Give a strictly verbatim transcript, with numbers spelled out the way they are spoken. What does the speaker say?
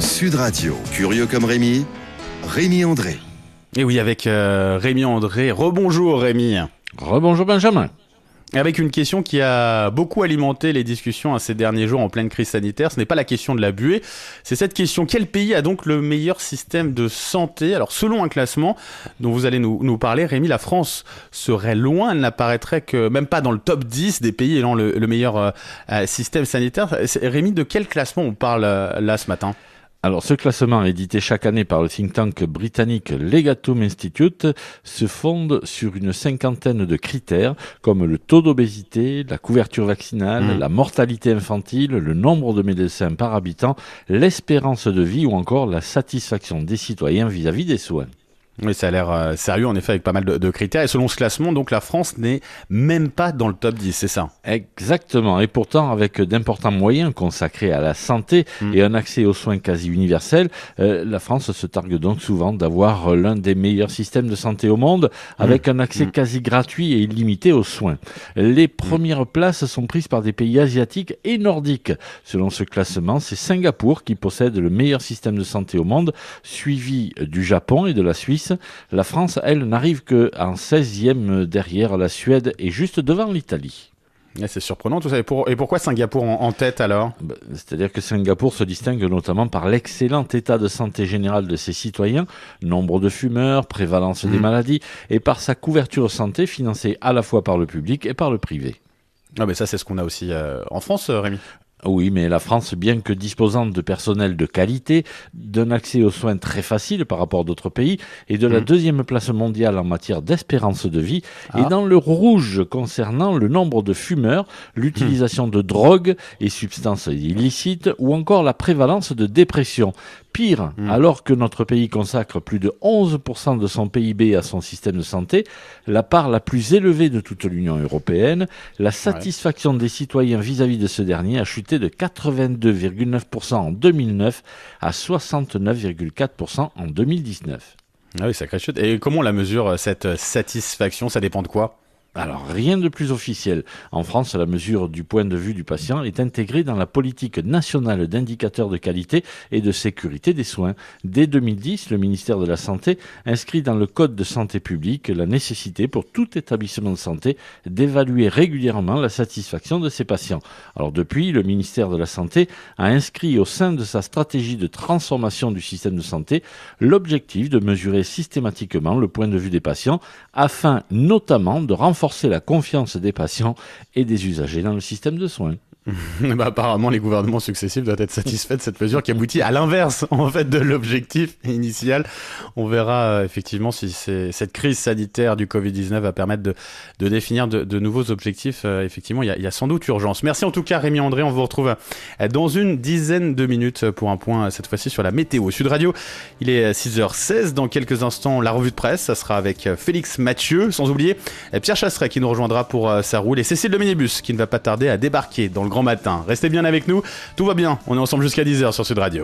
Sud Radio, curieux comme Rémi, Rémi André. Et oui, avec euh, Rémi André. Rebonjour Rémi. Rebonjour Benjamin. Avec une question qui a beaucoup alimenté les discussions hein, ces derniers jours en pleine crise sanitaire. Ce n'est pas la question de la buée, c'est cette question. Quel pays a donc le meilleur système de santé ? Alors, selon un classement dont vous allez nous, nous parler, Rémi, la France serait loin. Elle n'apparaîtrait que même pas dans le top dix des pays ayant le, le meilleur euh, système sanitaire. Rémi, de quel classement on parle euh, là ce matin ? Alors, ce classement, édité chaque année par le think tank britannique Legatum Institute, se fonde sur une cinquantaine de critères, comme le taux d'obésité, la couverture vaccinale, mmh. la mortalité infantile, le nombre de médecins par habitant, l'espérance de vie ou encore la satisfaction des citoyens vis-à-vis des soins. Oui, ça a l'air euh, sérieux, en effet, avec pas mal de, de critères. Et selon ce classement, donc, la France n'est même pas dans le top dix, c'est ça ? Exactement. Et pourtant, avec d'importants moyens consacrés à la santé mmh. et un accès aux soins quasi universel, euh, la France se targue donc souvent d'avoir l'un des meilleurs systèmes de santé au monde, avec mmh. un accès mmh. quasi gratuit et illimité aux soins. Les premières mmh. places sont prises par des pays asiatiques et nordiques. Selon ce classement, c'est Singapour qui possède le meilleur système de santé au monde, suivi du Japon et de la Suisse. La France, elle, n'arrive qu'en seizième derrière la Suède et juste devant l'Italie. Et c'est surprenant tout ça. Et, pour, et pourquoi Singapour en, en tête alors ? Ben, c'est-à-dire que Singapour se distingue notamment par l'excellent état de santé général de ses citoyens, nombre de fumeurs, prévalence mmh. des maladies, et par sa couverture santé financée à la fois par le public et par le privé. Ah ben ça, c'est ce qu'on a aussi euh, en France, Rémi. Oui, mais la France, bien que disposante de personnel de qualité, d'un accès aux soins très facile par rapport à d'autres pays, et de la mmh. deuxième place mondiale en matière d'espérance de vie, ah. est dans le rouge concernant le nombre de fumeurs, l'utilisation mmh. de drogues et substances illicites, ou encore la prévalence de dépression. Pire, mmh. alors que notre pays consacre plus de onze pour cent de son P I B à son système de santé, la part la plus élevée de toute l'Union européenne, la satisfaction ouais. des citoyens vis-à-vis de ce dernier a chuté de quatre-vingt-deux virgule neuf pour cent en deux mille neuf à soixante-neuf virgule quatre pour cent en deux mille dix-neuf. Ah oui, sacrée chute. Et comment on la mesure, cette satisfaction ? Ça dépend de quoi ? Alors, rien de plus officiel. En France, la mesure du point de vue du patient est intégrée dans la politique nationale d'indicateurs de qualité et de sécurité des soins. Dès deux mille dix, le ministère de la Santé inscrit dans le Code de santé publique la nécessité pour tout établissement de santé d'évaluer régulièrement la satisfaction de ses patients. Alors depuis, le ministère de la Santé a inscrit au sein de sa stratégie de transformation du système de santé l'objectif de mesurer systématiquement le point de vue des patients afin notamment de renforcer renforcer la confiance des patients et des usagers dans le système de soins. bah, apparemment, les gouvernements successifs doivent être satisfaits de cette mesure qui aboutit à l'inverse en fait de l'objectif initial. On verra euh, effectivement si c'est, cette crise sanitaire du covid dix-neuf va permettre de, de définir de, de nouveaux objectifs. Euh, effectivement, il y, a, il y a sans doute urgence. Merci en tout cas Rémi André. On vous retrouve euh, dans une dizaine de minutes pour un point euh, cette fois-ci sur la météo. Sud Radio, il est six heures seize. Dans quelques instants, la revue de presse. Ça sera avec euh, Félix Mathieu. Sans oublier euh, Pierre Chasseret qui nous rejoindra pour euh, sa roule et Cécile de Minibus qui ne va pas tarder à débarquer dans le grand matin. Restez bien avec nous, tout va bien, on est ensemble jusqu'à dix heures sur Sud Radio.